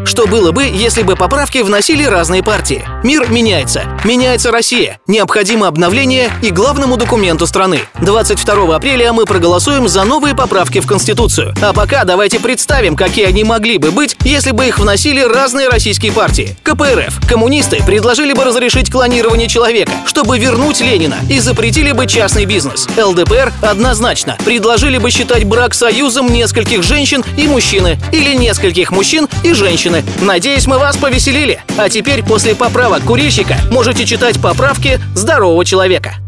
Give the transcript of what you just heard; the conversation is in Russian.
Что было бы, если бы поправки вносили разные партии? Мир меняется. Меняется Россия. Необходимо обновление и главному документу страны. 22 апреля мы проголосуем за новые поправки в Конституцию. А пока давайте представим, какие они могли бы быть, если бы их вносили разные российские партии. КПРФ. Коммунисты предложили бы разрешить клонирование человека, чтобы вернуть Ленина, и запретили бы частный бизнес. ЛДПР однозначно предложили бы считать брак союзом нескольких женщин и мужчины, или нескольких мужчин и женщины. Надеюсь, мы вас повеселили. А теперь, после поправок курильщика, можете читать поправки здорового человека.